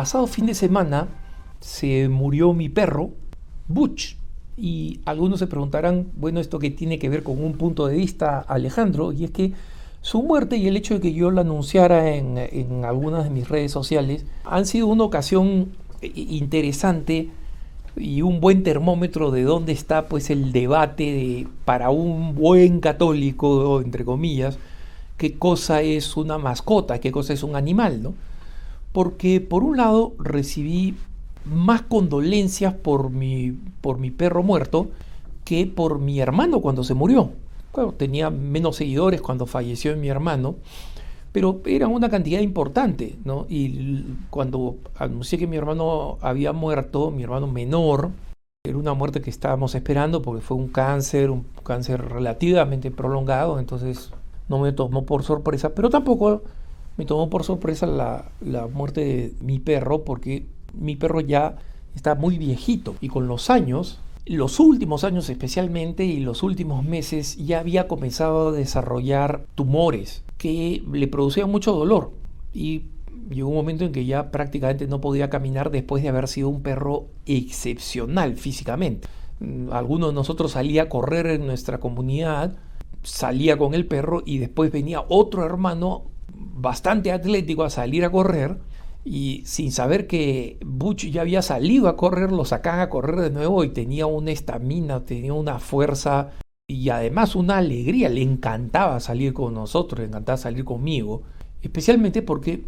pasado fin de semana se murió mi perro, Butch. Y algunos se preguntarán, bueno, ¿esto qué tiene que ver con un punto de vista, Alejandro? Y es que su muerte y el hecho de que yo la anunciara en algunas de mis redes sociales han sido una ocasión interesante y un buen termómetro de dónde está pues el debate de, para un buen católico, entre comillas, qué cosa es una mascota, qué cosa es un animal, ¿no? Porque por un lado recibí más condolencias por mi perro muerto que por mi hermano cuando se murió. Claro, tenía menos seguidores cuando falleció mi hermano, pero era una cantidad importante, ¿no? Y cuando anuncié que mi hermano había muerto, mi hermano menor, era una muerte que estábamos esperando porque fue un cáncer relativamente prolongado, entonces no me tomó por sorpresa, pero tampoco me tomó por sorpresa la muerte de mi perro, porque mi perro ya está muy viejito y con los años, los últimos años especialmente y los últimos meses, ya había comenzado a desarrollar tumores que le producían mucho dolor y llegó un momento en que ya prácticamente no podía caminar después de haber sido un perro excepcional físicamente. Alguno de nosotros salía a correr en nuestra comunidad, salía con el perro y después venía otro hermano bastante atlético a salir a correr y sin saber que Butch ya había salido a correr, lo sacaban a correr de nuevo y tenía una estamina, tenía una fuerza y además una alegría. Le encantaba salir con nosotros, le encantaba salir conmigo, especialmente porque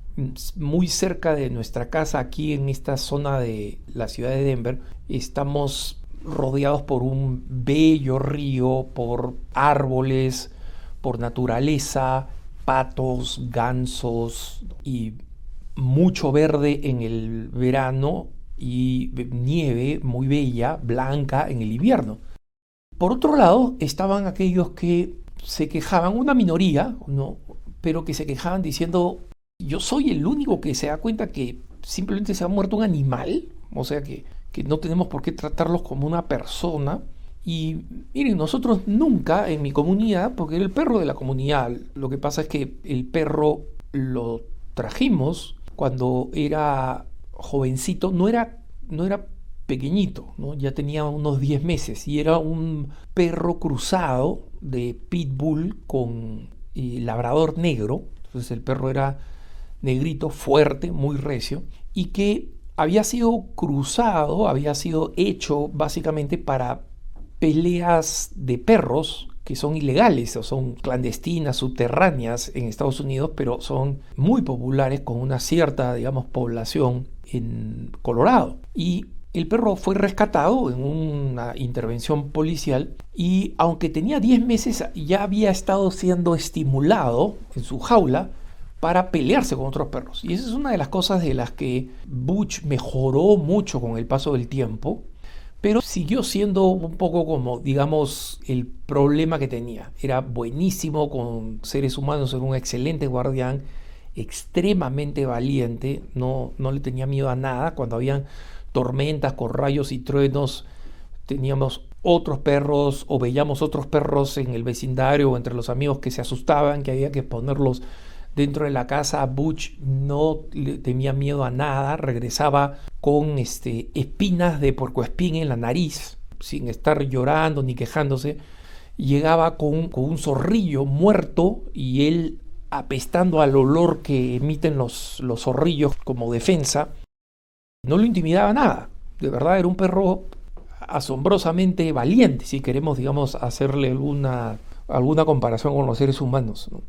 muy cerca de nuestra casa, aquí en esta zona de la ciudad de Denver, estamos rodeados por un bello río, por árboles, por naturaleza, patos, gansos y mucho verde en el verano y nieve muy bella, blanca en el invierno. Por otro lado, estaban aquellos que se quejaban, una minoría, ¿no? Pero que se quejaban diciendo, yo soy el único que se da cuenta que simplemente se ha muerto un animal, o sea que no tenemos por qué tratarlos como una persona. Y miren, nosotros nunca en mi comunidad, porque era el perro de la comunidad, lo que pasa es que el perro lo trajimos cuando era jovencito, no era pequeñito, ¿no? Ya tenía unos 10 meses y era un perro cruzado de pitbull con labrador negro. Entonces el perro era negrito, fuerte, muy recio y que había sido cruzado, había sido hecho básicamente para peleas de perros que son ilegales o son clandestinas, subterráneas en Estados Unidos, pero son muy populares con una cierta, digamos, población en Colorado. Y el perro fue rescatado en una intervención policial y aunque tenía 10 meses ya había estado siendo estimulado en su jaula para pelearse con otros perros. Y esa es una de las cosas de las que Butch mejoró mucho con el paso del tiempo, pero siguió siendo un poco como, digamos, el problema que tenía. Era buenísimo con seres humanos, era un excelente guardián, extremadamente valiente, no le tenía miedo a nada. Cuando habían tormentas con rayos y truenos, teníamos otros perros o veíamos otros perros en el vecindario o entre los amigos que se asustaban, que había que ponerlos dentro de la casa. Butch no le tenía miedo a nada, regresaba con espinas de puercoespín en la nariz, sin estar llorando ni quejándose. Llegaba con un zorrillo muerto y él apestando al olor que emiten los zorrillos como defensa. No lo intimidaba nada, de verdad era un perro asombrosamente valiente, si queremos, digamos, hacerle alguna comparación con los seres humanos, ¿no?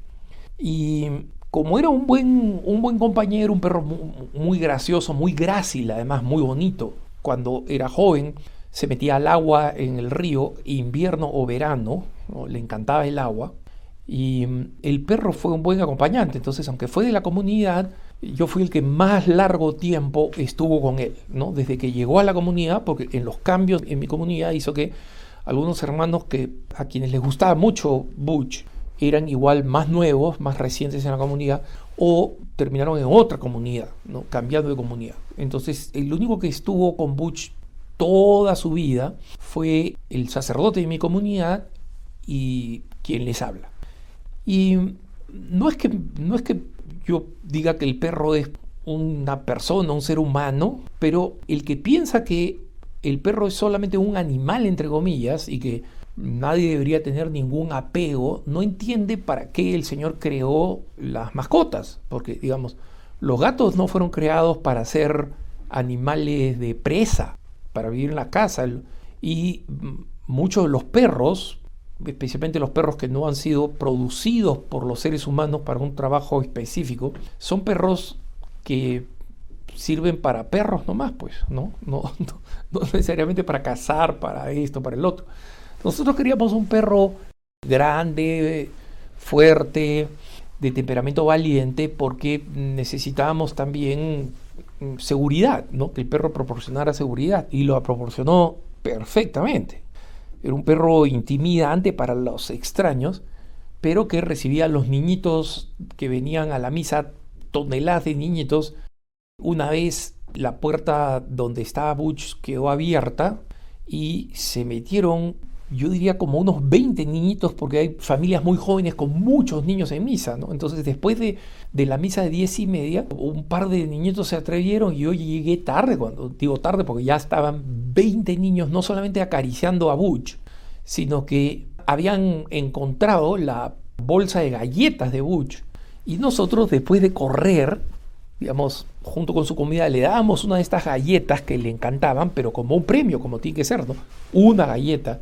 Y como era un buen compañero, un perro muy gracioso, muy grácil, además muy bonito, cuando era joven se metía al agua en el río, invierno o verano, ¿no? Le encantaba el agua y el perro fue un buen acompañante. Entonces, aunque fue de la comunidad, yo fui el que más largo tiempo estuvo con él, ¿no? Desde que llegó a la comunidad, porque en los cambios en mi comunidad hizo que algunos hermanos a quienes les gustaba mucho Butch eran igual más nuevos, más recientes en la comunidad, o terminaron en otra comunidad, ¿no? Cambiando de comunidad. Entonces, el único que estuvo con Butch toda su vida fue el sacerdote de mi comunidad y quien les habla. Y no es que yo diga que el perro es una persona, un ser humano, pero el que piensa que el perro es solamente un animal, entre comillas, y que nadie debería tener ningún apego, no entiende para qué el Señor creó las mascotas, porque digamos, los gatos no fueron creados para ser animales de presa, para vivir en la casa, y muchos de los perros, especialmente los perros que no han sido producidos por los seres humanos para un trabajo específico, son perros que sirven para perros nomás, pues, no necesariamente para cazar, para esto, para el otro. Nosotros queríamos un perro grande, fuerte, de temperamento valiente, porque necesitábamos también seguridad, ¿no? Que el perro proporcionara seguridad, y lo proporcionó perfectamente. Era un perro intimidante para los extraños, pero que recibía a los niñitos que venían a la misa, toneladas de niñitos. Una vez la puerta donde estaba Butch quedó abierta y se metieron, yo diría, como unos 20 niñitos, porque hay familias muy jóvenes con muchos niños en misa, ¿no? Entonces, después de la misa de 10:30, un par de niñitos se atrevieron y yo llegué tarde, cuando digo tarde porque ya estaban 20 niños no solamente acariciando a Butch, sino que habían encontrado la bolsa de galletas de Butch, y nosotros, después de correr, digamos, junto con su comida, le dábamos una de estas galletas que le encantaban, pero como un premio, como tiene que ser, ¿no? Una galleta.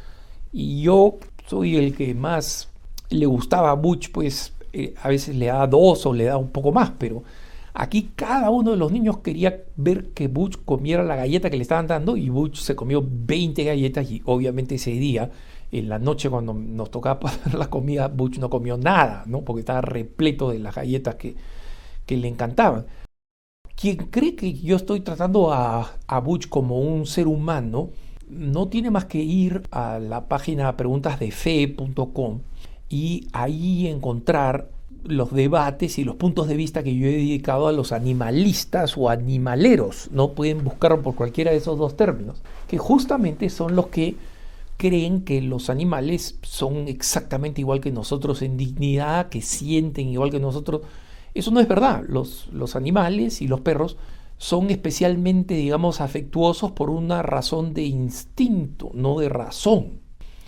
Y yo soy el que más le gustaba a Butch, pues a veces le daba 2 o le daba un poco más, pero aquí cada uno de los niños quería ver que Butch comiera la galleta que le estaban dando, y Butch se comió 20 galletas, y obviamente ese día, en la noche cuando nos tocaba pasar la comida, Butch no comió nada, ¿no? Porque estaba repleto de las galletas que le encantaban. Quien cree que yo estoy tratando a Butch como un ser humano, no tiene más que ir a la página preguntasdefe.com y ahí encontrar los debates y los puntos de vista que yo he dedicado a los animalistas o animaleros. No pueden buscarlo por cualquiera de esos dos términos, que justamente son los que creen que los animales son exactamente igual que nosotros en dignidad, que sienten igual que nosotros. Eso no es verdad. Los animales y los perros son especialmente, digamos, afectuosos por una razón de instinto, no de razón.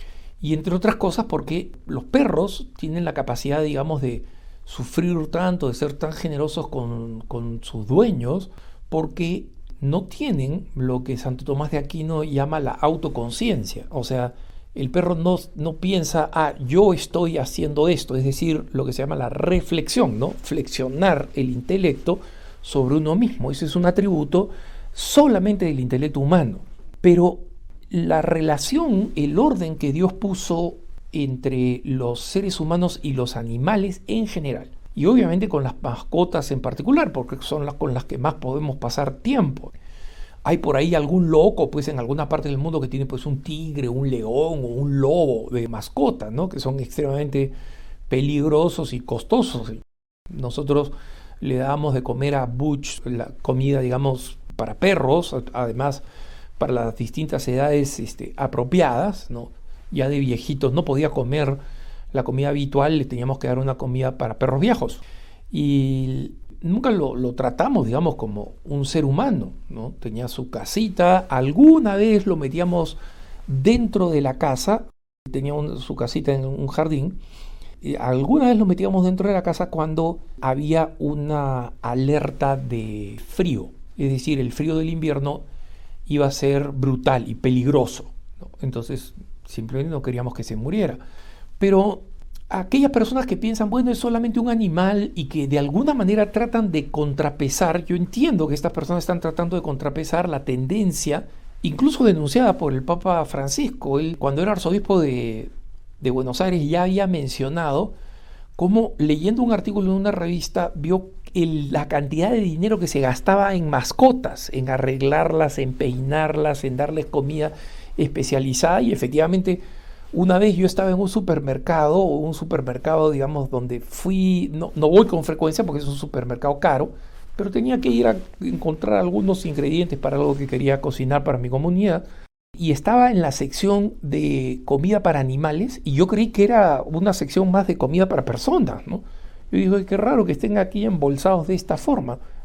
Y entre otras cosas porque los perros tienen la capacidad, digamos, de sufrir tanto, de ser tan generosos con sus dueños, porque no tienen lo que Santo Tomás de Aquino llama la autoconciencia. O sea, el perro no piensa, yo estoy haciendo esto, es decir, lo que se llama la reflexión, ¿no? Flexionar el intelecto sobre uno mismo. Ese es un atributo solamente del intelecto humano. Pero la relación, el orden que Dios puso entre los seres humanos y los animales en general, y obviamente con las mascotas en particular, porque son las con las que más podemos pasar tiempo. Hay por ahí algún loco, pues, en alguna parte del mundo que tiene, pues, un tigre, un león o un lobo de mascota, ¿no? Que son extremadamente peligrosos y costosos. Nosotros le dábamos de comer a Butch la comida, digamos, para perros, además para las distintas edades apropiadas, ¿no? Ya de viejitos no podía comer la comida habitual, le teníamos que dar una comida para perros viejos. Y nunca lo tratamos, digamos, como un ser humano, ¿no? Tenía su casita, alguna vez lo metíamos dentro de la casa, tenía su casita en un jardín, y alguna vez lo metíamos dentro de la casa cuando había una alerta de frío, es decir, el frío del invierno iba a ser brutal y peligroso, ¿no? Entonces simplemente no queríamos que se muriera. Pero aquellas personas que piensan, bueno, es solamente un animal, y que de alguna manera tratan de contrapesar, yo entiendo que estas personas están tratando de contrapesar la tendencia, incluso denunciada por el Papa Francisco. Él, cuando era arzobispo de Buenos Aires, ya había mencionado cómo, leyendo un artículo en una revista, vio la cantidad de dinero que se gastaba en mascotas, en arreglarlas, en peinarlas, en darles comida especializada. Y efectivamente, una vez yo estaba en un supermercado, digamos, donde fui, no voy con frecuencia porque es un supermercado caro, pero tenía que ir a encontrar algunos ingredientes para algo que quería cocinar para mi comunidad, y estaba en la sección de comida para animales, y yo creí que era una sección más de comida para personas, ¿no? Yo digo, qué raro que estén aquí embolsados de esta forma.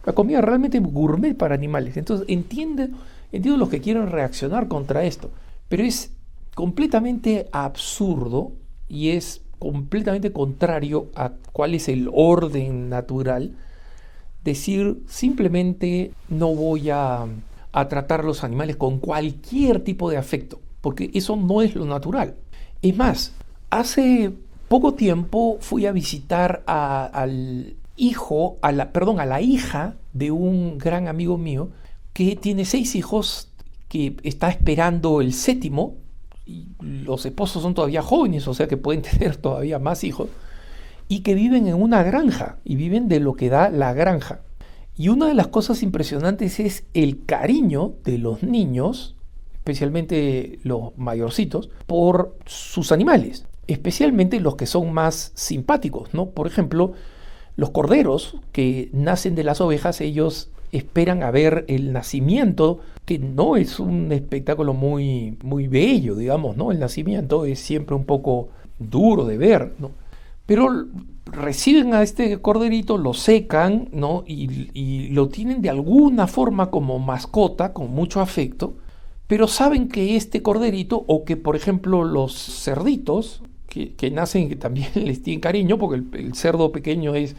la comida realmente gourmet para animales. Entonces entiendo los que quieren reaccionar contra esto, pero es completamente absurdo y es completamente contrario a cuál es el orden natural decir simplemente no voy a tratar a los animales con cualquier tipo de afecto, porque eso no es lo natural. Es más, hace poco tiempo fui a visitar al hijo, a la hija de un gran amigo mío que tiene 6 hijos, que está esperando el 7º, y los esposos son todavía jóvenes, o sea que pueden tener todavía más hijos, y que viven en una granja, y viven de lo que da la granja. Y una de las cosas impresionantes es el cariño de los niños, especialmente los mayorcitos, por sus animales, especialmente los que son más simpáticos, ¿no? Por ejemplo, los corderos que nacen de las ovejas, ellos esperan a ver el nacimiento, que no es un espectáculo muy, muy bello, digamos, ¿no? El nacimiento es siempre un poco duro de ver, ¿no? Pero reciben a este corderito, lo secan, ¿no? Y lo tienen de alguna forma como mascota, con mucho afecto, pero saben que este corderito, o que por ejemplo los cerditos, que nacen, que también les tienen cariño, porque el cerdo pequeño es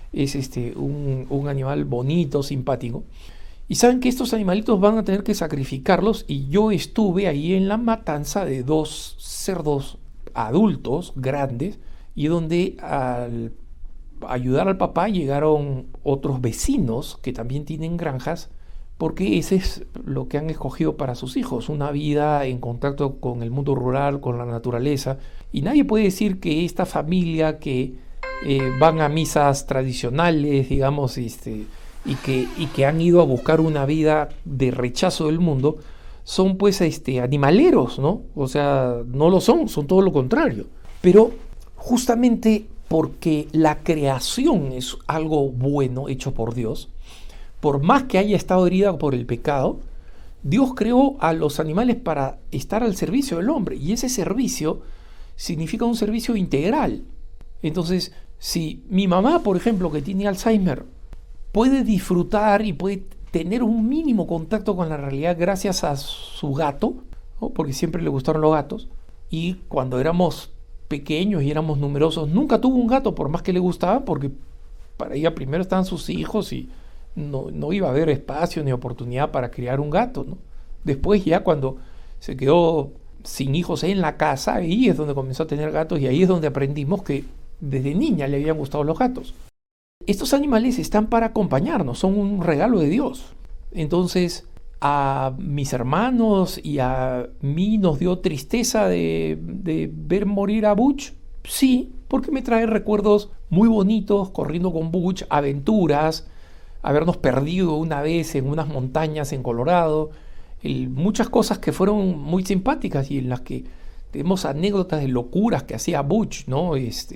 un animal bonito, simpático, y saben que estos animalitos van a tener que sacrificarlos, y yo estuve ahí en la matanza de 2 cerdos adultos, grandes, y donde al ayudar al papá llegaron otros vecinos que también tienen granjas, porque ese es lo que han escogido para sus hijos, una vida en contacto con el mundo rural, con la naturaleza, y nadie puede decir que esta familia que van a misas tradicionales, digamos, y que han ido a buscar una vida de rechazo del mundo, son pues animaleros, ¿no? O sea, no lo son todo lo contrario. Pero justamente porque la creación es algo bueno hecho por Dios, por más que haya estado herida por el pecado, Dios creó a los animales para estar al servicio del hombre, y ese servicio significa un servicio integral. Entonces, si mi mamá, por ejemplo, que tiene Alzheimer, puede disfrutar y puede tener un mínimo contacto con la realidad gracias a su gato, ¿no? Porque siempre le gustaron los gatos, y cuando éramos pequeños y éramos numerosos, nunca tuvo un gato por más que le gustaba, porque para ella primero estaban sus hijos y no iba a haber espacio ni oportunidad para criar un gato, ¿no? Después ya cuando se quedó sin hijos en la casa, ahí es donde comenzó a tener gatos, y ahí es donde aprendimos que desde niña le habían gustado los gatos. Estos animales están para acompañarnos, son un regalo de Dios. Entonces, a mis hermanos y a mí nos dio tristeza de ver morir a Butch. Sí, porque me trae recuerdos muy bonitos, corriendo con Butch, aventuras, habernos perdido una vez en unas montañas en Colorado, muchas cosas que fueron muy simpáticas y en las que tenemos anécdotas de locuras que hacía Butch, ¿no?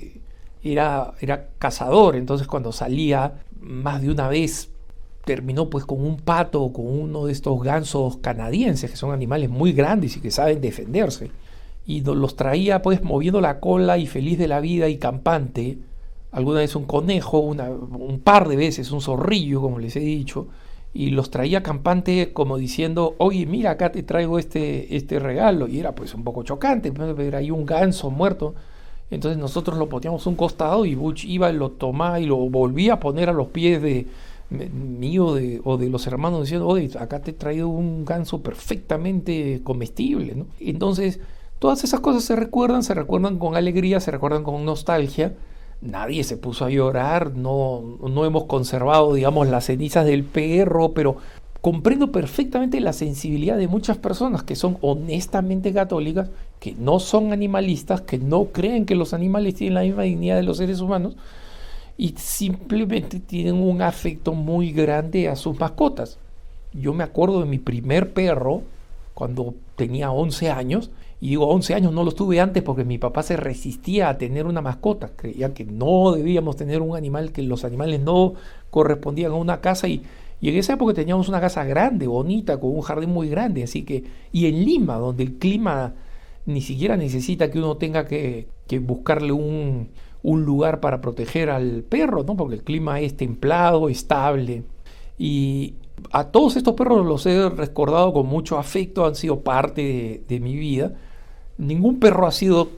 Era cazador, entonces cuando salía más de una vez terminó pues con un pato o con uno de estos gansos canadienses, que son animales muy grandes y que saben defenderse, y los traía pues moviendo la cola y feliz de la vida y campante. Alguna vez un conejo, un par de veces un zorrillo, como les he dicho, y los traía campante como diciendo, oye, mira, acá te traigo este regalo, y era pues un poco chocante, ver ahí un ganso muerto. Entonces nosotros lo poníamos a un costado y Butch iba y lo tomaba y lo volvía a poner a los pies mío o de los hermanos, diciendo, oye, acá te he traído un ganso perfectamente comestible, ¿no? Entonces todas esas cosas se recuerdan con alegría, se recuerdan con nostalgia. Nadie se puso a llorar, no hemos conservado, digamos, las cenizas del perro, pero comprendo perfectamente la sensibilidad de muchas personas que son honestamente católicas, que no son animalistas, que no creen que los animales tienen la misma dignidad de los seres humanos y simplemente tienen un afecto muy grande a sus mascotas. Yo me acuerdo de mi primer perro cuando tenía 11 años, y digo 11 años, no los tuve antes porque mi papá se resistía a tener una mascota, creía que no debíamos tener un animal, que los animales no correspondían a una casa, y en esa época teníamos una casa grande, bonita, con un jardín muy grande, así que, y en Lima, donde el clima ni siquiera necesita que uno tenga que buscarle un lugar para proteger al perro, ¿no? Porque el clima es templado, estable. Y a todos estos perros los he recordado con mucho afecto, han sido parte de mi vida. Ningún perro ha sido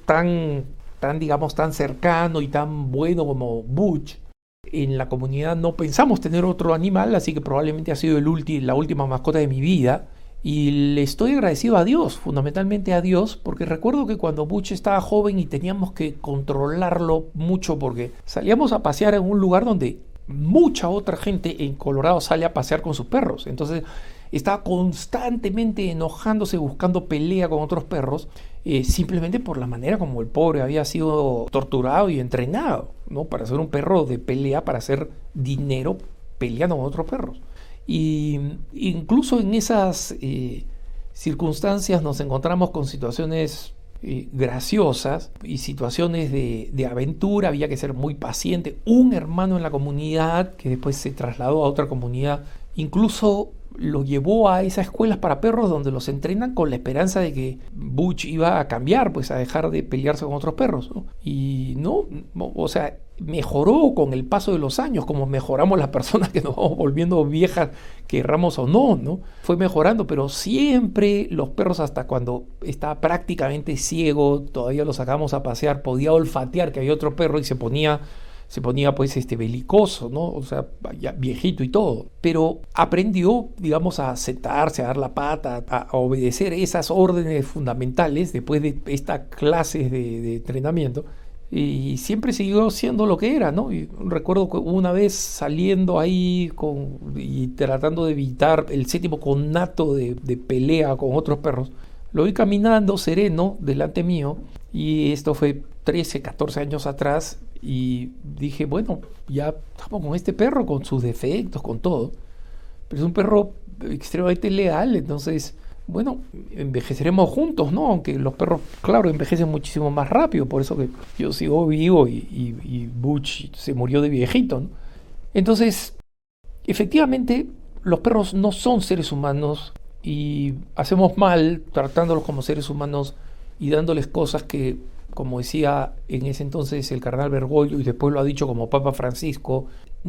digamos, tan cercano y tan bueno como Butch. En la comunidad no pensamos tener otro animal, así que probablemente ha sido la última mascota de mi vida. Y le estoy agradecido a Dios, fundamentalmente a Dios, porque recuerdo que cuando Butch estaba joven y teníamos que controlarlo mucho porque salíamos a pasear en un lugar donde mucha otra gente en Colorado sale a pasear con sus perros. Entonces estaba constantemente enojándose, buscando pelea con otros perros, simplemente por la manera como el pobre había sido torturado y entrenado, ¿no? Para ser un perro de pelea, para hacer dinero peleando con otros perros. Y incluso en esas circunstancias nos encontramos con situaciones graciosas y situaciones de aventura. Había que ser muy paciente. Un hermano en la comunidad que después se trasladó a otra comunidad, incluso lo llevó a esas escuelas para perros donde los entrenan con la esperanza de que Butch iba a cambiar, pues a dejar de pelearse con otros perros, ¿no? Y no, o sea, mejoró con el paso de los años, como mejoramos las personas que nos vamos volviendo viejas, querramos o no, ¿no? Fue mejorando, pero siempre los perros, hasta cuando estaba prácticamente ciego, todavía lo sacábamos a pasear, podía olfatear que había otro perro y se ponía pues belicoso, ¿no? O sea, ya viejito y todo. Pero aprendió, digamos, a sentarse, a dar la pata, a obedecer esas órdenes fundamentales después de esta clase de entrenamiento. Y siempre siguió siendo lo que era, ¿no? Y recuerdo que una vez saliendo ahí y tratando de evitar el séptimo conato de pelea con otros perros, lo vi caminando sereno delante mío, y esto fue 13, 14 años atrás, y dije, bueno, ya estamos con este perro, con sus defectos, con todo, pero es un perro extremadamente leal, entonces, bueno, envejeceremos juntos, ¿no? Aunque los perros, claro, envejecen muchísimo más rápido, por eso que yo sigo vivo y Butch se murió de viejito, ¿no? Entonces, efectivamente, los perros no son seres humanos y hacemos mal tratándolos como seres humanos y dándoles cosas que, como decía en ese entonces el cardenal Bergoglio y después lo ha dicho como Papa Francisco,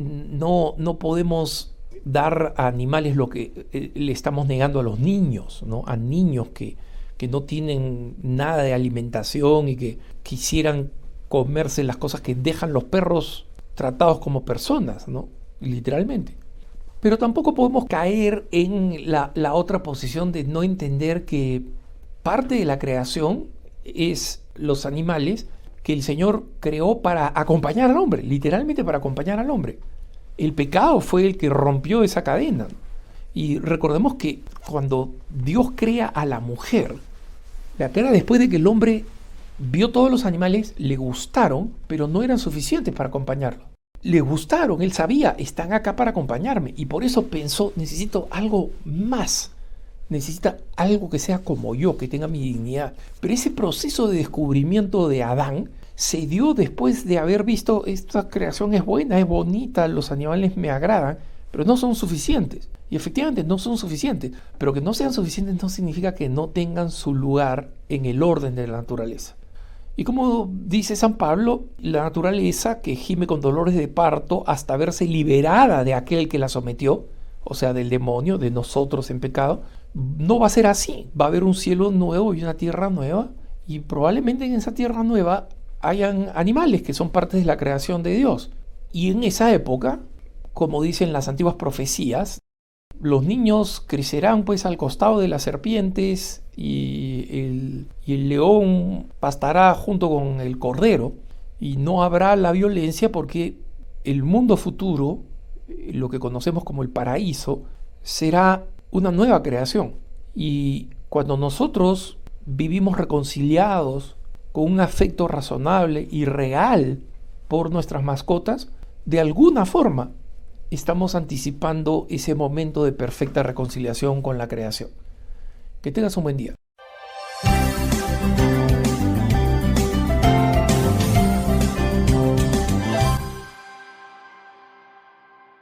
no podemos dar a animales lo que le estamos negando a los niños, ¿no? A niños que no tienen nada de alimentación y que quisieran comerse las cosas que dejan los perros tratados como personas, ¿no? Literalmente. Pero tampoco podemos caer en la otra posición de no entender que parte de la creación es los animales que el Señor creó para acompañar al hombre, literalmente para acompañar al hombre. El pecado fue el que rompió esa cadena. Y recordemos que cuando Dios crea a la mujer, la crea después de que el hombre vio todos los animales, le gustaron, pero no eran suficientes para acompañarlo. Le gustaron, él sabía, están acá para acompañarme, y por eso pensó, necesito algo más. Necesita algo que sea como yo, que tenga mi dignidad. Pero ese proceso de descubrimiento de Adán se dio después de haber visto, esta creación es buena, es bonita, los animales me agradan, pero no son suficientes. Y efectivamente no son suficientes, pero que no sean suficientes no significa que no tengan su lugar en el orden de la naturaleza. Y como dice San Pablo, la naturaleza que gime con dolores de parto hasta verse liberada de aquel que la sometió, o sea, del demonio, de nosotros en pecado, no va a ser así. Va a haber un cielo nuevo y una tierra nueva, y probablemente en esa tierra nueva hayan animales que son parte de la creación de Dios. Y en esa época, como dicen las antiguas profecías, los niños crecerán pues al costado de las serpientes y el león pastará junto con el cordero, y no habrá la violencia porque el mundo futuro, lo que conocemos como el paraíso, será una nueva creación. Y cuando nosotros vivimos reconciliados con un afecto razonable y real por nuestras mascotas, de alguna forma estamos anticipando ese momento de perfecta reconciliación con la creación. Que tengas un buen día.